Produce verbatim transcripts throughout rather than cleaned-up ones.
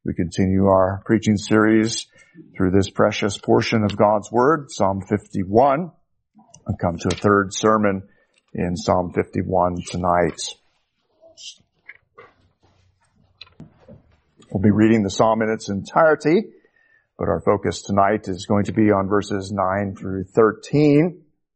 We continue our preaching series through this precious portion of God's Word, Psalm fifty-one. I've come to a third sermon in Psalm fifty-one tonight. We'll be reading the psalm in its entirety, but our focus tonight is going to be on verses nine through thirteen.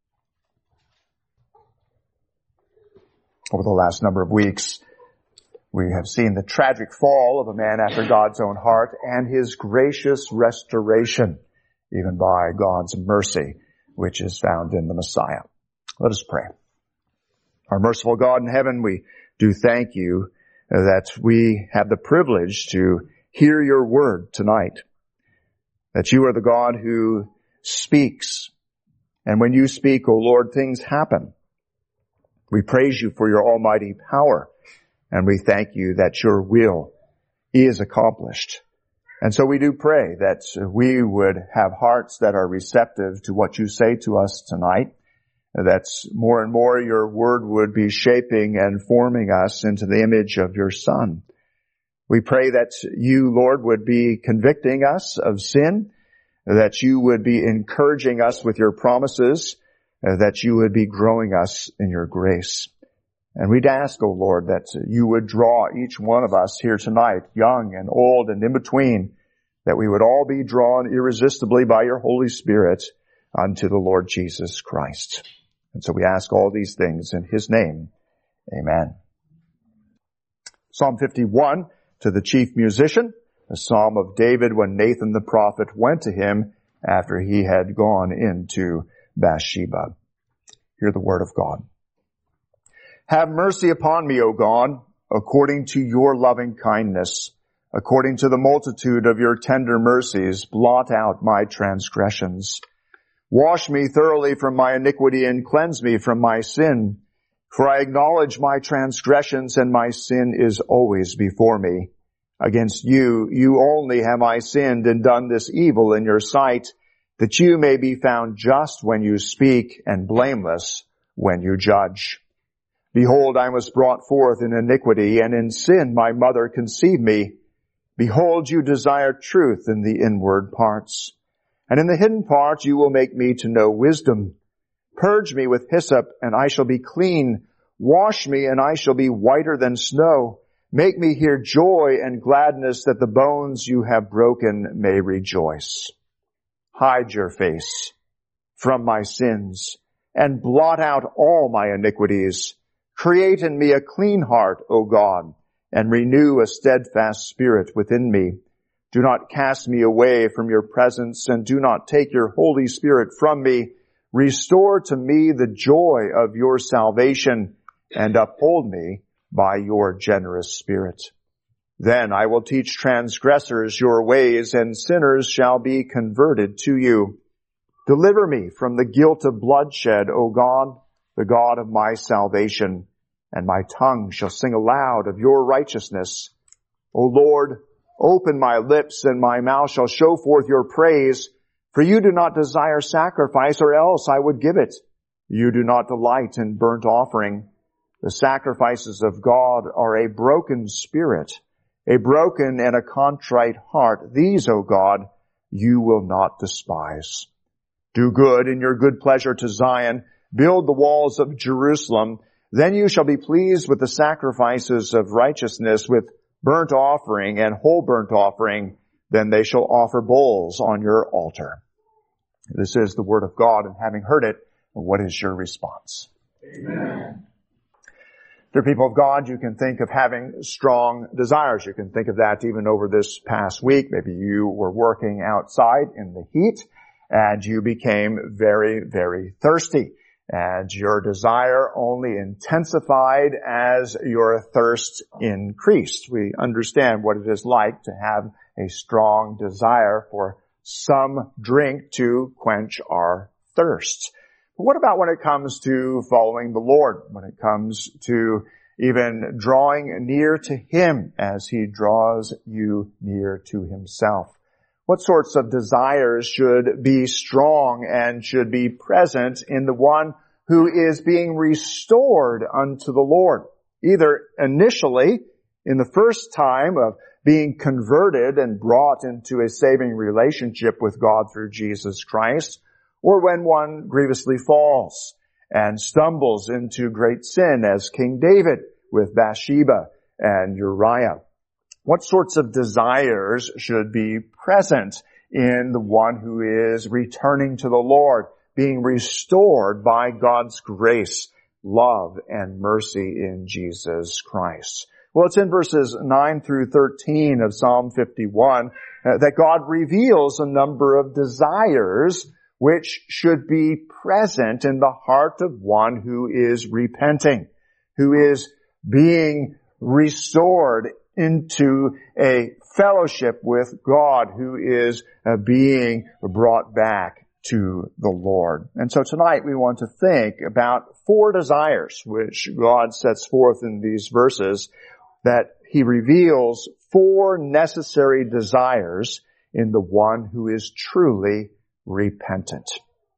Over the last number of weeks, we have seen the tragic fall of a man after God's own heart and his gracious restoration, even by God's mercy, which is found in the Messiah. Let us pray. Our merciful God in heaven, we do thank you that we have the privilege to hear your word tonight, that you are the God who speaks. And when you speak, O Lord, things happen. We praise you for your almighty power, and we thank you that your will is accomplished. And so we do pray that we would have hearts that are receptive to what you say to us tonight, that more and more your word would be shaping and forming us into the image of your Son. We pray that you, Lord, would be convicting us of sin, that you would be encouraging us with your promises, that you would be growing us in your grace. And we'd ask, O Lord, that you would draw each one of us here tonight, young and old and in between, that we would all be drawn irresistibly by your Holy Spirit unto the Lord Jesus Christ. And so we ask all these things in his name. Amen. Psalm fifty-one, to the chief musician, a psalm of David when Nathan the prophet went to him after he had gone into Bathsheba. Hear the word of God. Have mercy upon me, O God, according to your loving kindness. According to the multitude of your tender mercies, blot out my transgressions. Wash me thoroughly from my iniquity and cleanse me from my sin. For I acknowledge my transgressions, and my sin is always before me. Against you, you only have I sinned and done this evil in your sight, that you may be found just when you speak and blameless when you judge. Behold, I was brought forth in iniquity, and in sin my mother conceived me. Behold, you desire truth in the inward parts, and in the hidden parts you will make me to know wisdom. Purge me with hyssop, and I shall be clean. Wash me, and I shall be whiter than snow. Make me hear joy and gladness, that the bones you have broken may rejoice. Hide your face from my sins, and blot out all my iniquities. Create in me a clean heart, O God, and renew a steadfast spirit within me. Do not cast me away from your presence, and do not take your Holy Spirit from me. Restore to me the joy of your salvation, and uphold me by your generous spirit. Then I will teach transgressors your ways, and sinners shall be converted to you. Deliver me from the guilt of bloodshed, O God, the God of my salvation, and my tongue shall sing aloud of your righteousness. O Lord, open my lips, and my mouth shall show forth your praise. For you do not desire sacrifice, or else I would give it. You do not delight in burnt offering. The sacrifices of God are a broken spirit, a broken and a contrite heart. These, O God, you will not despise. Do good in your good pleasure to Zion. Build the walls of Jerusalem. Then you shall be pleased with the sacrifices of righteousness, with burnt offering and whole burnt offering. Then they shall offer bulls on your altar. This is the word of God, and having heard it, what is your response? Amen. Dear people of God, you can think of having strong desires. You can think of that even over this past week. Maybe you were working outside in the heat, and you became very, very thirsty. And your desire only intensified as your thirst increased. We understand what it is like to have a strong desire for some drink to quench our thirst. But what about when it comes to following the Lord? When it comes to even drawing near to Him as He draws you near to Himself? What sorts of desires should be strong and should be present in the one who is being restored unto the Lord? Either initially, in the first time of being converted and brought into a saving relationship with God through Jesus Christ, or when one grievously falls and stumbles into great sin as King David with Bathsheba and Uriah. What sorts of desires should be present in the one who is returning to the Lord, being restored by God's grace, love, and mercy in Jesus Christ? Well, it's in verses nine through thirteen of Psalm fifty-one uh, that God reveals a number of desires which should be present in the heart of one who is repenting, who is being restored into a fellowship with God, who is uh, being brought back to the Lord. And so tonight we want to think about four desires which God sets forth in these verses, that He reveals four necessary desires in the one who is truly repentant.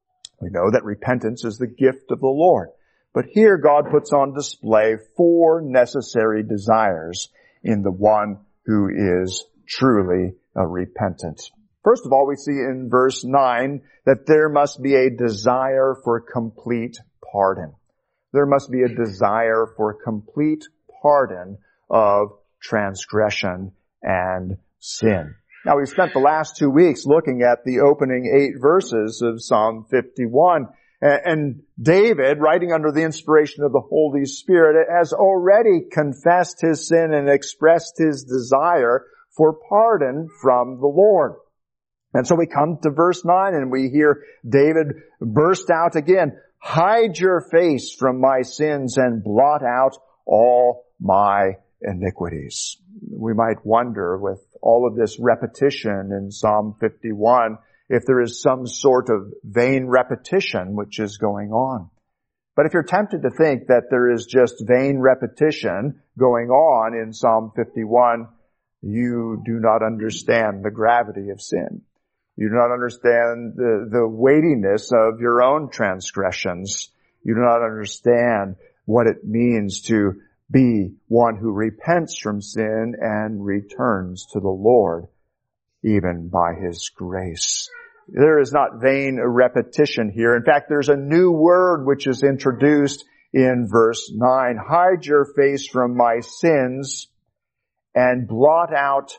We know that repentance is the gift of the Lord, but here God puts on display four necessary desires in the one who is truly uh, repentant. First of all, we see in verse nine that there must be a desire for complete pardon. There must be a desire for complete pardon of transgression and sin. Now, we've spent the last two weeks looking at the opening eight verses of Psalm fifty-one. And David, writing under the inspiration of the Holy Spirit, has already confessed his sin and expressed his desire for pardon from the Lord. And so we come to verse nine and we hear David burst out again, "Hide your face from my sins and blot out all my iniquities." We might wonder, with all of this repetition in Psalm fifty-one, if there is some sort of vain repetition which is going on. But if you're tempted to think that there is just vain repetition going on in Psalm fifty-one, you do not understand the gravity of sin. You do not understand the, the weightiness of your own transgressions. You do not understand what it means to be one who repents from sin and returns to the Lord, even by His grace. There is not vain repetition here. In fact, there's a new word which is introduced in verse nine. "Hide your face from my sins and blot out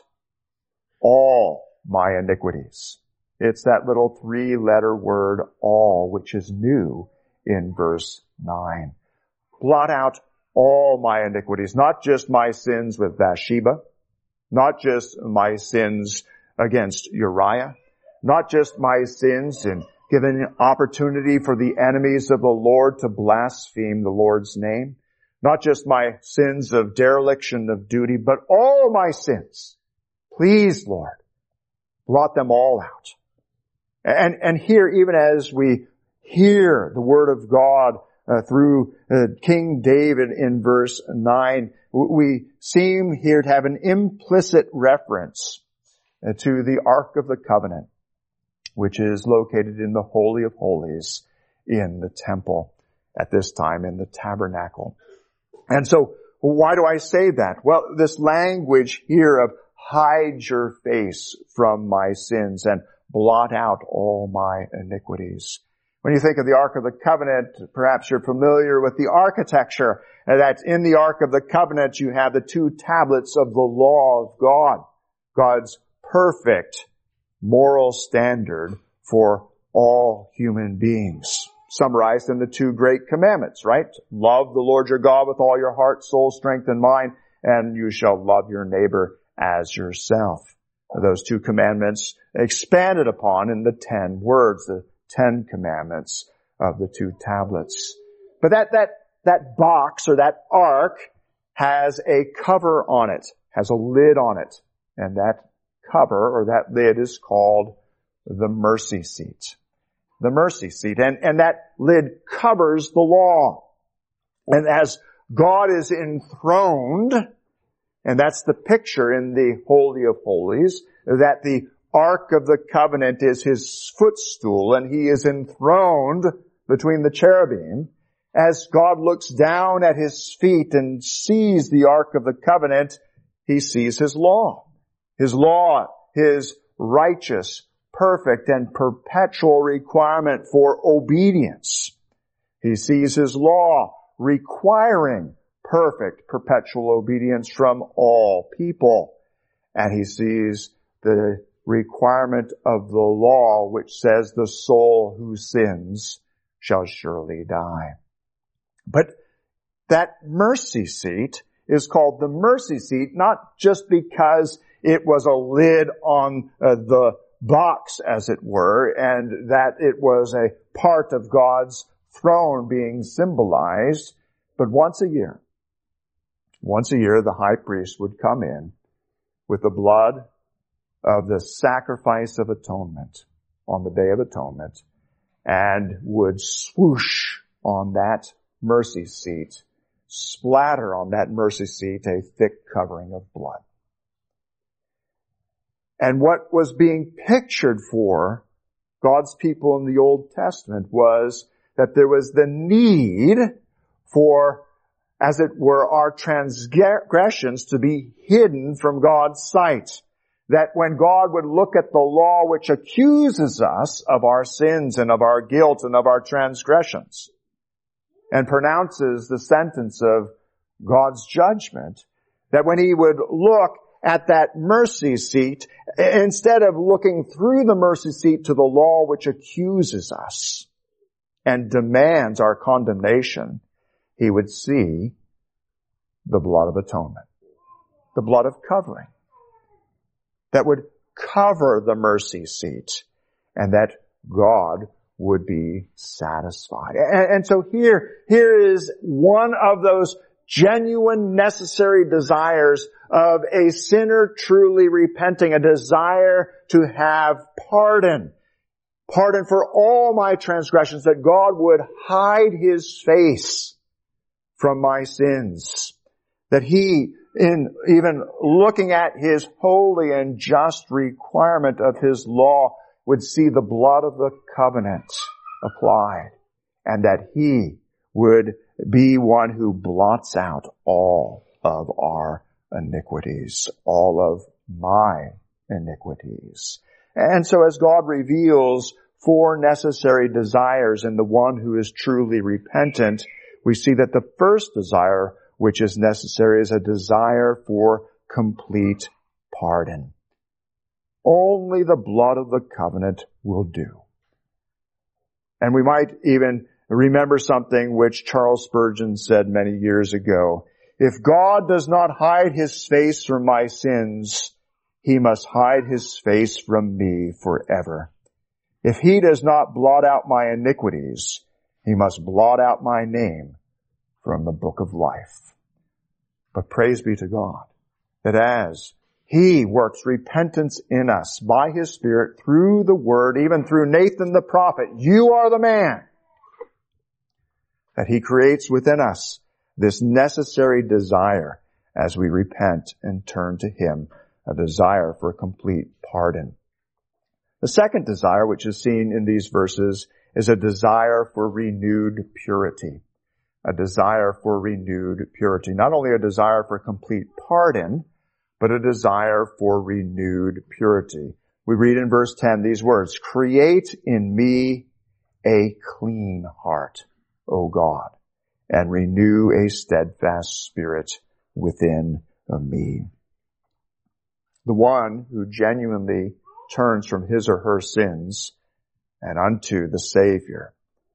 all my iniquities." It's that little three-letter word, all, which is new in verse nine. Blot out all my iniquities, not just my sins with Bathsheba, not just my sins against Uriah, not just my sins in giving opportunity for the enemies of the Lord to blaspheme the Lord's name, not just my sins of dereliction of duty, but all my sins. Please, Lord, blot them all out. And, and here, even as we hear the word of God uh, through uh, King David in verse nine, we seem here to have an implicit reference uh, to the Ark of the Covenant, which is located in the Holy of Holies in the temple, at this time in the tabernacle. And so, why do I say that? Well, this language here of "hide your face from my sins and blot out all my iniquities." When you think of the Ark of the Covenant, perhaps you're familiar with the architecture. That in the Ark of the Covenant you have the two tablets of the law of God, God's perfect moral standard for all human beings, summarized in the two great commandments, right? Love the Lord your God with all your heart, soul, strength, and mind, and you shall love your neighbor as yourself. Those two commandments expanded upon in the ten words, the ten commandments of the two tablets. But that, that, that box or that ark has a cover on it, has a lid on it, and that cover or that lid is called the mercy seat. The mercy seat. And, and that lid covers the law. And as God is enthroned, and that's the picture in the Holy of Holies, that the Ark of the Covenant is His footstool and He is enthroned between the cherubim. As God looks down at His feet and sees the Ark of the Covenant, He sees His law. His law, His righteous, perfect, and perpetual requirement for obedience. He sees His law requiring perfect, perpetual obedience from all people. And He sees the requirement of the law which says the soul who sins shall surely die. But that mercy seat is called the mercy seat, not just because it was a lid on uh, the box, as it were, and that it was a part of God's throne being symbolized, but once a year, once a year the high priest would come in with the blood of the sacrifice of atonement on the Day of Atonement and would swoosh on that mercy seat, splatter on that mercy seat a thick covering of blood. And what was being pictured for God's people in the Old Testament was that there was the need for, as it were, our transgressions to be hidden from God's sight. That when God would look at the law which accuses us of our sins and of our guilt and of our transgressions and pronounces the sentence of God's judgment, that when He would look at that mercy seat, instead of looking through the mercy seat to the law which accuses us and demands our condemnation, He would see the blood of atonement, the blood of covering, that would cover the mercy seat, and that God would be satisfied. And, and so here, here is one of those genuine necessary desires of a sinner truly repenting, a desire to have pardon. Pardon for all my transgressions, that God would hide His face from my sins. That He, in even looking at His holy and just requirement of His law, would see the blood of the covenant applied, and that He would be one who blots out all of our iniquities, all of my iniquities. And so as God reveals four necessary desires in the one who is truly repentant, we see that the first desire which is necessary is a desire for complete pardon. Only the blood of the covenant will do. And we might even remember something which Charles Spurgeon said many years ago. If God does not hide His face from my sins, He must hide His face from me forever. If He does not blot out my iniquities, He must blot out my name from the book of life. But praise be to God that as He works repentance in us by His Spirit through the Word, even through Nathan the prophet, you are the man, that He creates within us this necessary desire as we repent and turn to Him, a desire for complete pardon. The second desire, which is seen in these verses, is a desire for renewed purity. A desire for renewed purity. Not only a desire for complete pardon, but a desire for renewed purity. We read in verse ten these words, "Create in me a clean heart, O God, and renew a steadfast spirit within me." The one who genuinely turns from his or her sins and unto the Savior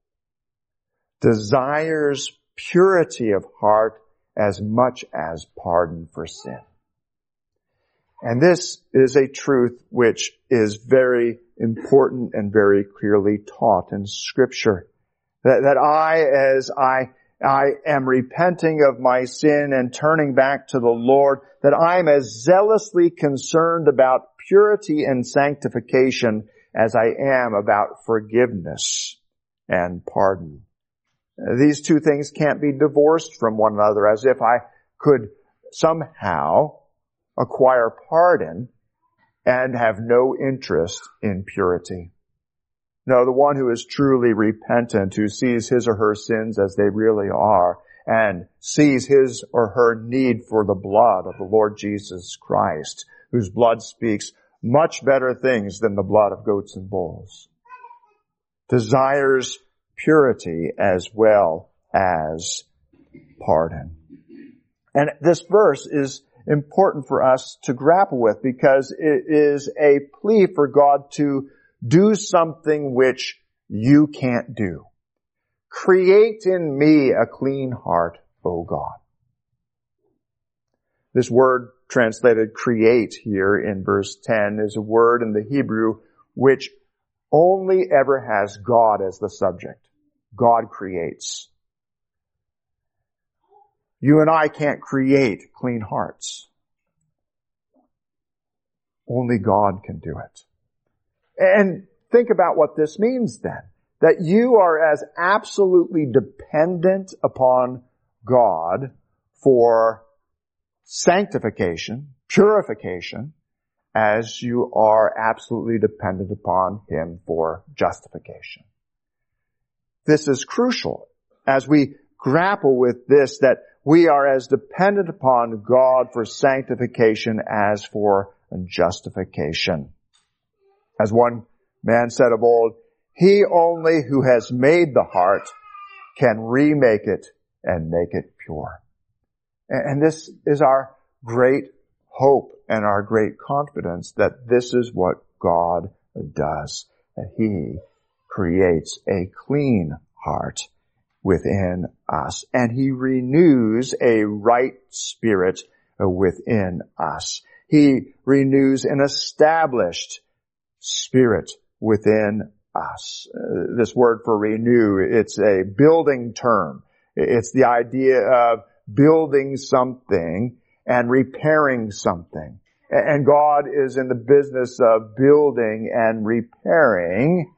desires purity of heart as much as pardon for sin. And this is a truth which is very important and very clearly taught in Scripture. That, that I, as I, I am repenting of my sin and turning back to the Lord, that I am as zealously concerned about purity and sanctification as I am about forgiveness and pardon. These two things can't be divorced from one another, as if I could somehow acquire pardon and have no interest in purity. No, the one who is truly repentant, who sees his or her sins as they really are, and sees his or her need for the blood of the Lord Jesus Christ, whose blood speaks much better things than the blood of goats and bulls, desires purity as well as pardon. And this verse is important for us to grapple with because it is a plea for God to do something which you can't do. Create in me a clean heart, O God. This word translated create here in verse ten is a word in the Hebrew which only ever has God as the subject. God creates. You and I can't create clean hearts. Only God can do it. And think about what this means then. That you are as absolutely dependent upon God for sanctification, purification, as you are absolutely dependent upon Him for justification. This is crucial as we grapple with this, that we are as dependent upon God for sanctification as for justification. As one man said of old, He only who has made the heart can remake it and make it pure. And this is our great hope and our great confidence that this is what God does, that He creates a clean heart within us, and He renews a right spirit within us. He renews an established spirit within us. Uh, this word for renew, it's a building term. It's the idea of building something and repairing something. And God is in the business of building and repairing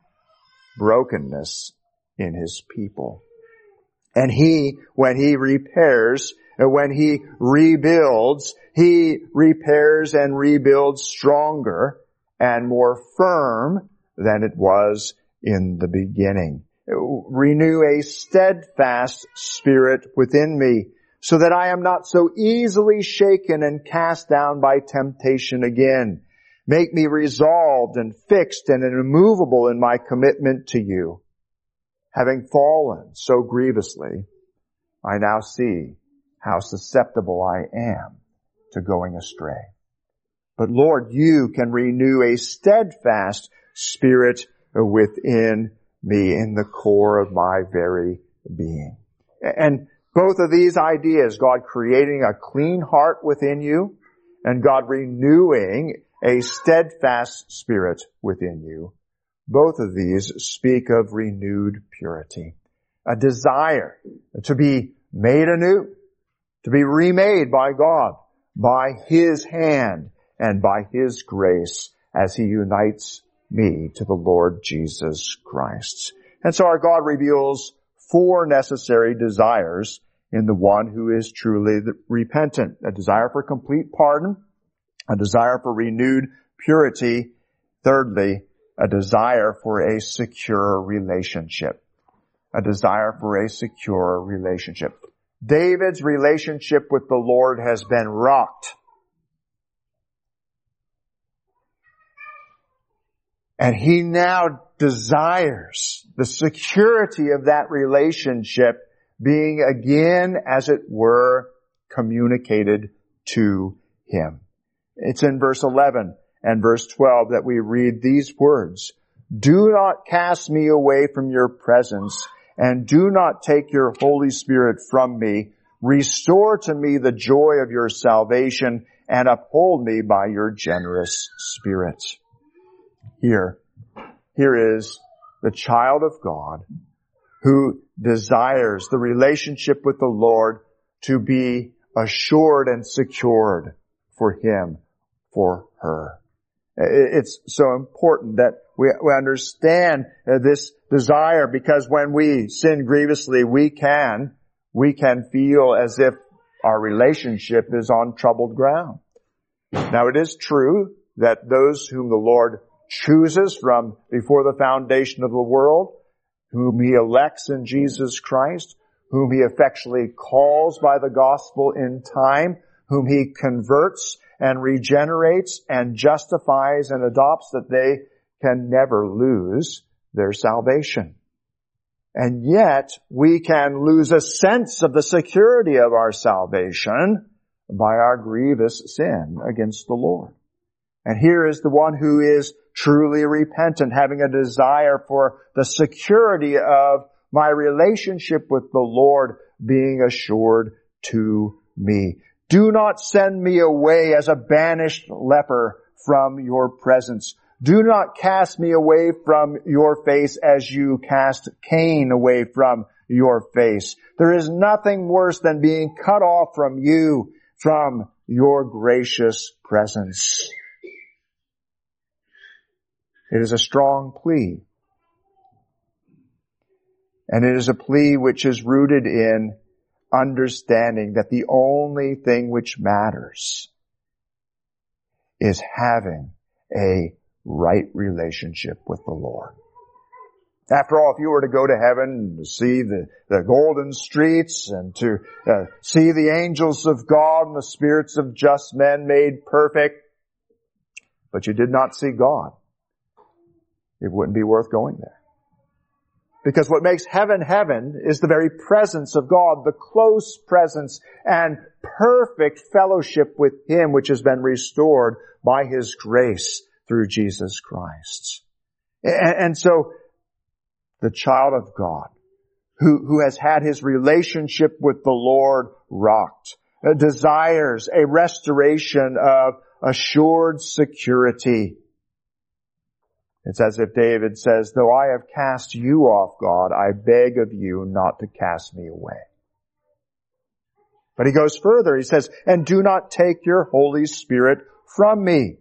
brokenness in His people. And He, when He repairs, when He rebuilds, He repairs and rebuilds stronger and more firm than it was in the beginning. Renew a steadfast spirit within me, so that I am not so easily shaken and cast down by temptation again. Make me resolved and fixed and immovable in my commitment to you. Having fallen so grievously, I now see how susceptible I am to going astray. But Lord, you can renew a steadfast spirit within me, in the core of my very being. And both of these ideas, God creating a clean heart within you and God renewing a steadfast spirit within you, both of these speak of renewed purity, a desire to be made anew, to be remade by God, by His hand and by His grace as He unites me to the Lord Jesus Christ. And so our God reveals four necessary desires in the one who is truly repentant. A desire for complete pardon, a desire for renewed purity, thirdly, a desire for a secure relationship. A desire for a secure relationship. David's relationship with the Lord has been rocked. And he now desires the security of that relationship being again, as it were, communicated to him. It's in verse eleven and verse twelve that we read these words. Do not cast me away from your presence, and do not take your Holy Spirit from me. Restore to me the joy of your salvation, and uphold me by your generous spirit. Here, here is the child of God who desires the relationship with the Lord to be assured and secured for him, for her. It's so important that we, we understand this desire, because when we sin grievously, we can, we can feel as if our relationship is on troubled ground. Now, it is true that those whom the Lord chooses from before the foundation of the world, whom He elects in Jesus Christ, whom He effectually calls by the gospel in time, whom He converts and regenerates and justifies and adopts, that they can never lose their salvation. And yet, we can lose a sense of the security of our salvation by our grievous sin against the Lord. And here is the one who is truly repentant, having a desire for the security of my relationship with the Lord being assured to me. Do not send me away as a banished leper from your presence. Do not cast me away from your face as you cast Cain away from your face. There is nothing worse than being cut off from you, from your gracious presence. It is a strong plea. And it is a plea which is rooted in understanding that the only thing which matters is having a right relationship with the Lord. After all, if you were to go to heaven to see the, the golden streets and to uh, see the angels of God and the spirits of just men made perfect, but you did not see God, it wouldn't be worth going there. Because what makes heaven heaven is the very presence of God, the close presence and perfect fellowship with Him which has been restored by His grace through Jesus Christ. And, and so, the child of God, who, who has had his relationship with the Lord rocked, uh, desires a restoration of assured security. It's as if David says, though I have cast you off, God, I beg of you not to cast me away. But he goes further. He says, and do not take your Holy Spirit from me.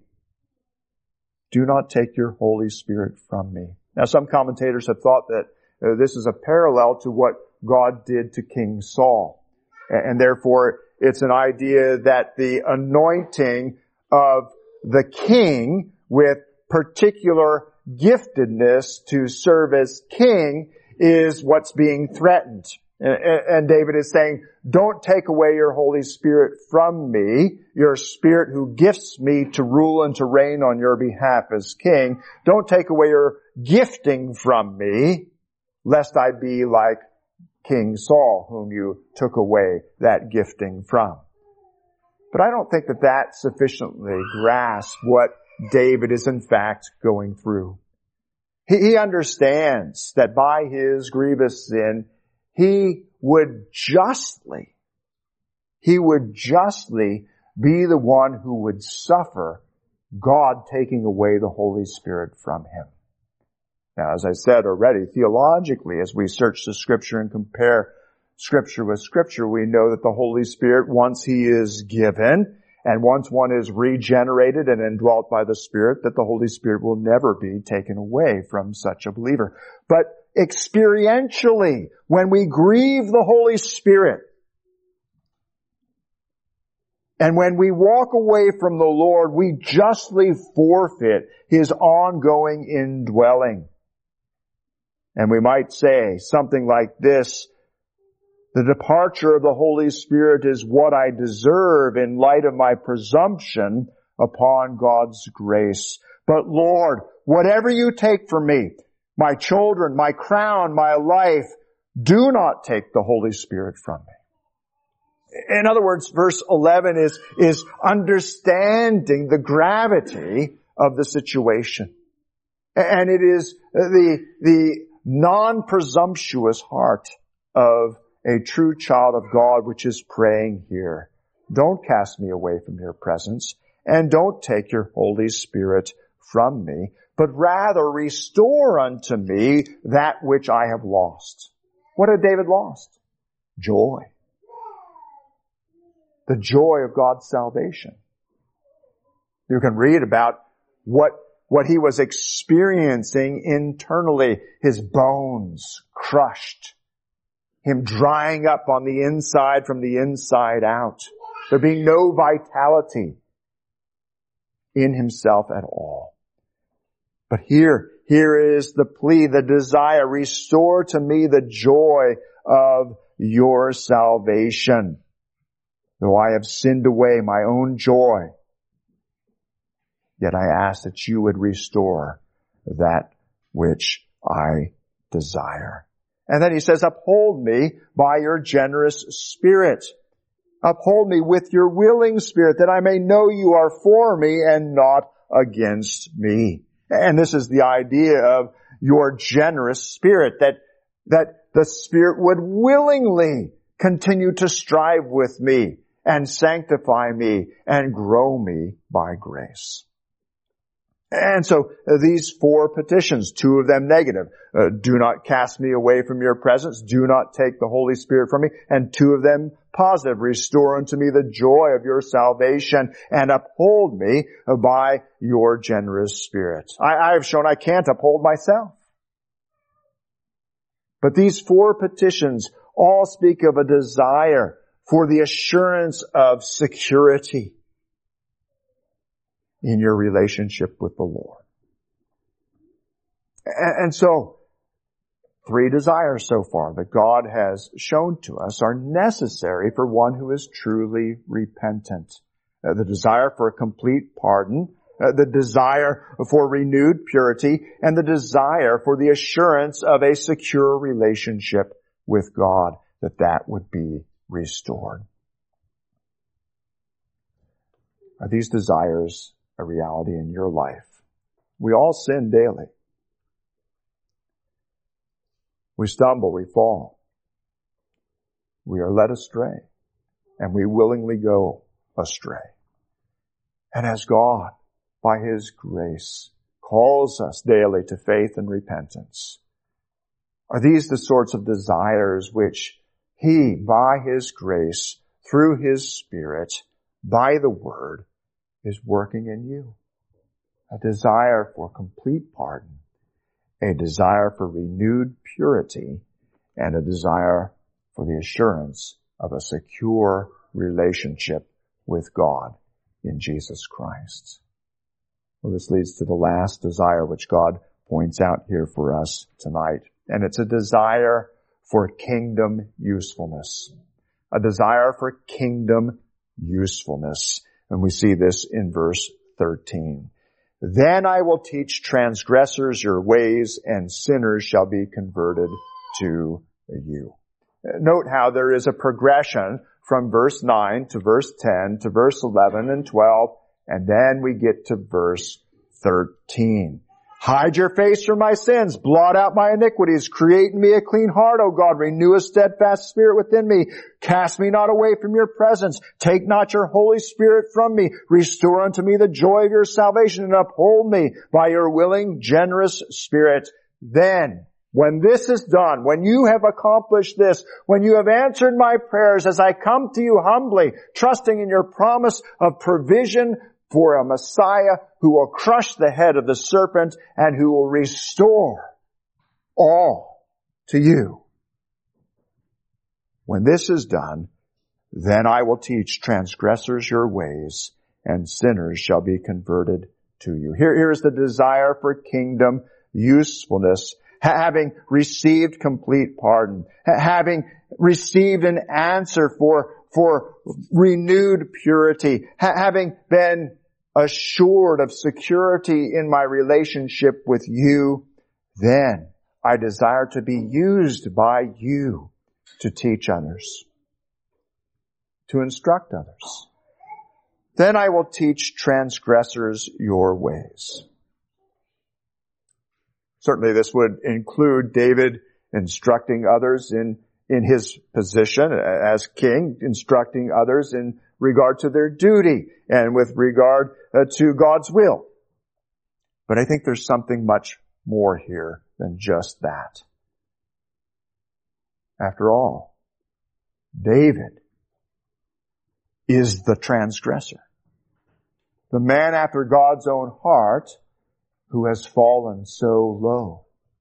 Do not take your Holy Spirit from me. Now, some commentators have thought that uh, this is a parallel to what God did to King Saul. And, and therefore, it's an idea that the anointing of the king with particular giftedness to serve as king is what's being threatened. And David is saying, don't take away your Holy Spirit from me, your Spirit who gifts me to rule and to reign on your behalf as king. Don't take away your gifting from me, lest I be like King Saul, whom you took away that gifting from. But I don't think that that sufficiently grasps what David is in fact going through. He, he understands that by his grievous sin, he would justly, he would justly be the one who would suffer God taking away the Holy Spirit from him. Now, as I said already, theologically, as we search the Scripture and compare Scripture with Scripture, we know that the Holy Spirit, once He is given, and once one is regenerated and indwelt by the Spirit, that the Holy Spirit will never be taken away from such a believer. But experientially, when we grieve the Holy Spirit, and when we walk away from the Lord, we justly forfeit His ongoing indwelling. And we might say something like this: the departure of the Holy Spirit is what I deserve in light of my presumption upon God's grace. But Lord, whatever you take from me, my children, my crown, my life, do not take the Holy Spirit from me. In other words, verse eleven is, is understanding the gravity of the situation. And it is the, the non-presumptuous heart of a true child of God which is praying here. Don't cast me away from your presence, and don't take your Holy Spirit from me, but rather restore unto me that which I have lost. What had David lost? Joy. The joy of God's salvation. You can read about what, what he was experiencing internally. His bones crushed. Him drying up on the inside from the inside out. There being no vitality in himself at all. But here, here is the plea, the desire: restore to me the joy of your salvation. Though I have sinned away my own joy Yet I ask that you would restore that which I desire. And then he says, uphold me by your generous spirit. Uphold me with your willing spirit, that I may know you are for me and not against me. And this is the idea of your generous spirit, that, that the Spirit would willingly continue to strive with me and sanctify me and grow me by grace. And so uh, these four petitions, two of them negative. Uh, do not cast me away from your presence. Do not take the Holy Spirit from me. And two of them positive. Restore unto me the joy of your salvation and uphold me by your generous spirit. I, I have shown I can't uphold myself. But these four petitions all speak of a desire for the assurance of security in your relationship with the Lord. And so, three desires so far that God has shown to us are necessary for one who is truly repentant. Uh, the desire for a complete pardon, uh, the desire for renewed purity, and the desire for the assurance of a secure relationship with God, that that would be restored. Are these desires a reality in your life? We all sin daily. We stumble, we fall. We are led astray, and we willingly go astray. And as God, by His grace, calls us daily to faith and repentance, are these the sorts of desires which He, by His grace, through His Spirit, by the Word, is working in you? A desire for complete pardon, a desire for renewed purity, and a desire for the assurance of a secure relationship with God in Jesus Christ. Well, this leads to the last desire which God points out here for us tonight. And it's a desire for kingdom usefulness. A desire for kingdom usefulness. And we see this in verse thirteen. Then I will teach transgressors your ways, and sinners shall be converted to you. Note how there is a progression from verse nine to verse ten to verse eleven and twelve, and then we get to verse thirteen. Hide your face from my sins, blot out my iniquities, create in me a clean heart, O God, renew a steadfast spirit within me, cast me not away from your presence, take not your Holy Spirit from me, restore unto me the joy of your salvation, and uphold me by your willing, generous spirit. Then, when this is done, when you have accomplished this, when you have answered my prayers as I come to you humbly, trusting in your promise of provision for a Messiah who will crush the head of the serpent and who will restore all to you. When this is done, then I will teach transgressors your ways, and sinners shall be converted to you. Here, here's the desire for kingdom usefulness. Having received complete pardon, having received an answer for for renewed purity, ha- having been assured of security in my relationship with you, then I desire to be used by you to teach others, to instruct others. Then I will teach transgressors your ways. Certainly this would include David instructing others in in his position as king, instructing others in regard to their duty and with regard uh, to God's will. But I think there's something much more here than just that. After all, David is the transgressor, the man after God's own heart who has fallen so low.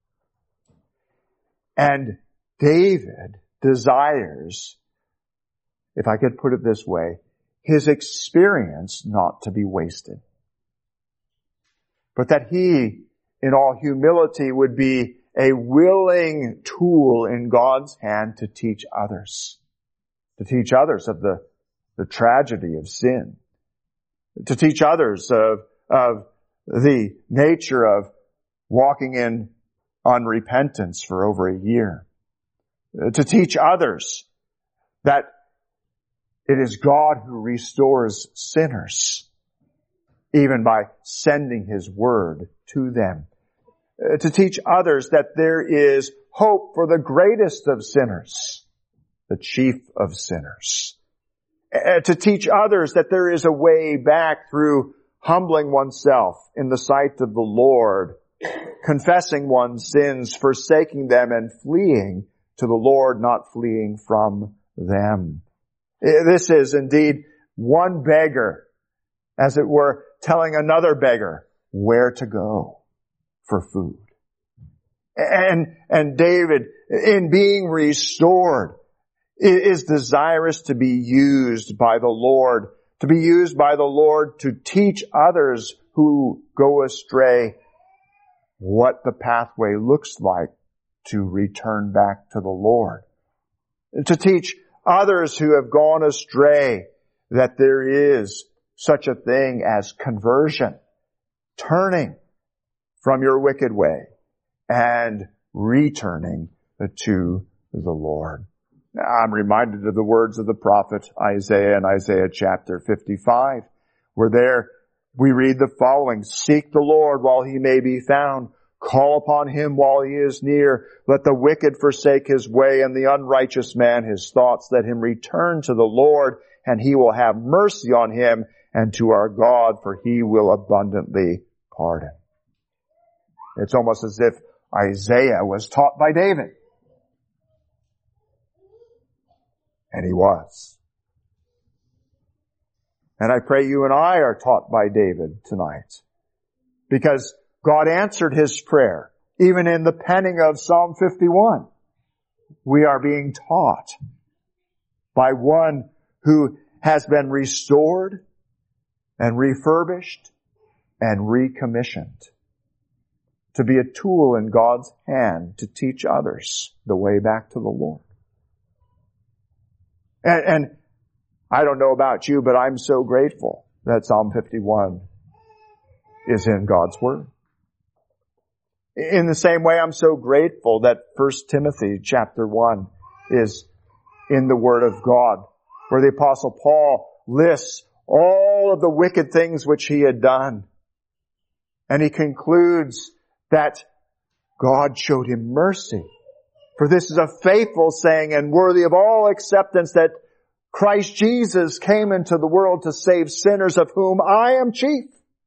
And David desires, if I could put it this way, his experience not to be wasted, but that he, in all humility, would be a willing tool in God's hand to teach others, to teach others of the, the tragedy of sin, to teach others of, of the nature of walking in unrepentance for over a year. To teach others that it is God who restores sinners, even by sending His word to them. To teach others that there is hope for the greatest of sinners, the chief of sinners. To teach others that there is a way back through humbling oneself in the sight of the Lord, confessing one's sins, forsaking them, and fleeing to the Lord, not fleeing from them. This is indeed one beggar, as it were, telling another beggar where to go for food. And, and David, in being restored, is desirous to be used by the Lord, to be used by the Lord to teach others who go astray what the pathway looks like to return back to the Lord. To teach others who have gone astray that there is such a thing as conversion, turning from your wicked way and returning to the Lord. I'm reminded of the words of the prophet Isaiah in Isaiah chapter fifty-five, where there we read the following: "Seek the Lord while He may be found. Call upon Him while He is near. Let the wicked forsake his way and the unrighteous man his thoughts. Let him return to the Lord, and He will have mercy on him, and to our God, for He will abundantly pardon." It's almost as if Isaiah was taught by David. And he was. And I pray you and I are taught by David tonight. Because God answered his prayer. Even in the penning of Psalm fifty-one, we are being taught by one who has been restored and refurbished and recommissioned to be a tool in God's hand to teach others the way back to the Lord. And, and I don't know about you, but I'm so grateful that Psalm fifty-one is in God's Word. In the same way, I'm so grateful that First Timothy chapter one is in the Word of God, where the Apostle Paul lists all of the wicked things which he had done. And he concludes that God showed him mercy. For this is a faithful saying and worthy of all acceptance, that Christ Jesus came into the world to save sinners, of whom I am chief.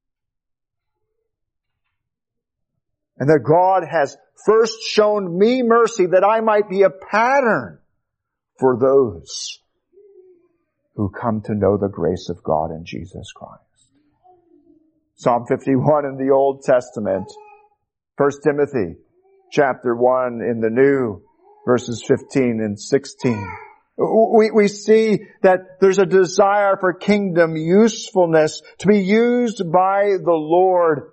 And that God has first shown me mercy that I might be a pattern for those who come to know the grace of God in Jesus Christ. Psalm fifty-one in the Old Testament. First Timothy chapter one in the New, verses fifteen and sixteen. We, we see that there's a desire for kingdom usefulness to be used by the Lord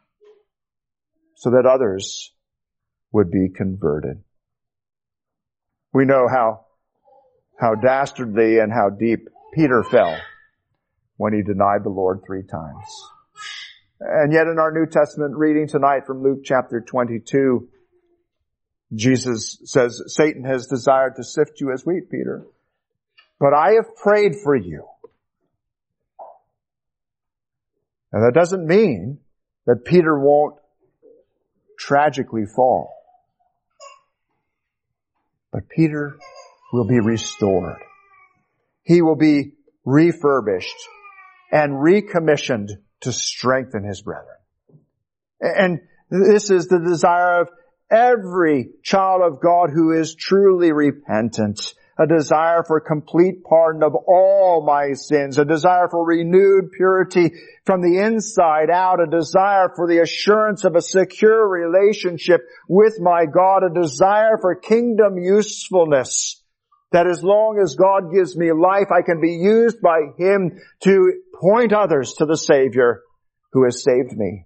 so that others would be converted. We know how, how dastardly and how deep Peter fell when he denied the Lord three times. And yet in our New Testament reading tonight from Luke chapter twenty-two, Jesus says, "Satan has desired to sift you as wheat, Peter, but I have prayed for you." And that doesn't mean that Peter won't tragically fall. But Peter will be restored. He will be refurbished and recommissioned to strengthen his brethren. And this is the desire of every child of God who is truly repentant. A desire for complete pardon of all my sins. A desire for renewed purity from the inside out. A desire for the assurance of a secure relationship with my God. A desire for kingdom usefulness. That as long as God gives me life, I can be used by Him to point others to the Savior who has saved me.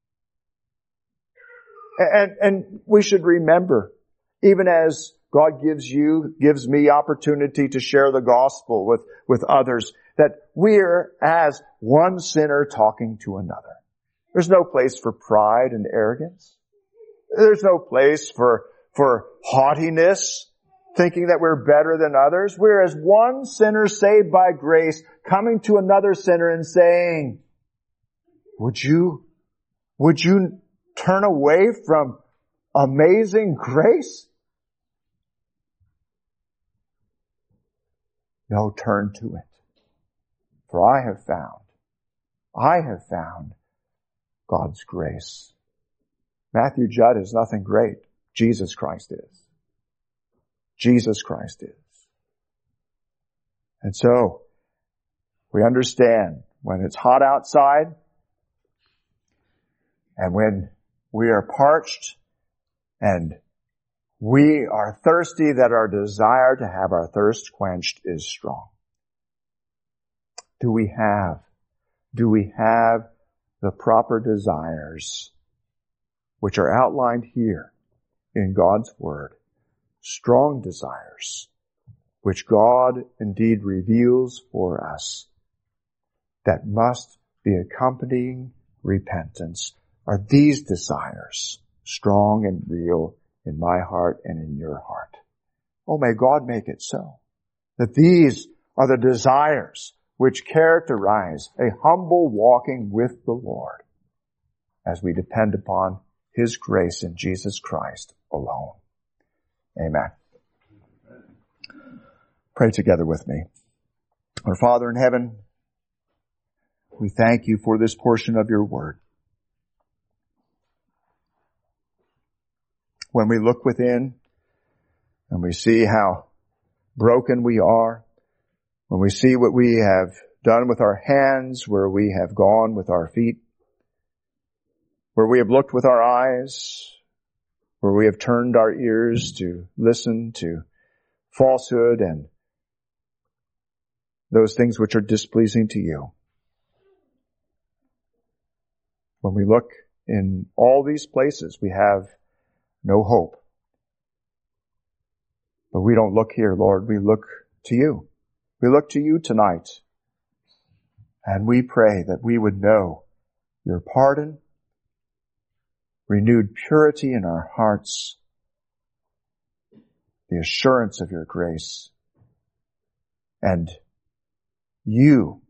And, and we should remember, even as God gives you, gives me opportunity to share the gospel with, with others, that we're as one sinner talking to another. There's no place for pride and arrogance. There's no place for, for haughtiness, thinking that we're better than others. We're as one sinner saved by grace, coming to another sinner and saying, would you, would you turn away from amazing grace? No, turn to it. For I have found, I have found God's grace. Matthew Judd is nothing great. Jesus Christ is. Jesus Christ is. And so, we understand when it's hot outside and when we are parched and we are thirsty, that our desire to have our thirst quenched is strong. Do we have, do we have the proper desires which are outlined here in God's Word? Strong desires which God indeed reveals for us that must be accompanying repentance. Are these desires strong and real in my heart and in your heart? Oh, may God make it so, that these are the desires which characterize a humble walking with the Lord as we depend upon His grace in Jesus Christ alone. Amen. Pray together with me. Our Father in heaven, we thank you for this portion of your word. When we look within and we see how broken we are, when we see what we have done with our hands, where we have gone with our feet, where we have looked with our eyes, where we have turned our ears to listen to falsehood and those things which are displeasing to you. When we look in all these places, we have no hope. But we don't look here, Lord. We look to you. We look to you tonight. And we pray that we would know your pardon, renewed purity in our hearts, the assurance of your grace, and you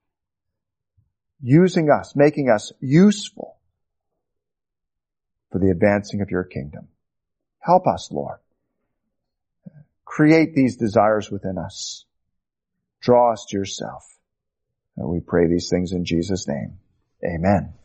using us, making us useful for the advancing of your kingdom. Help us, Lord. Create these desires within us. Draw us to yourself. And we pray these things in Jesus' name. Amen.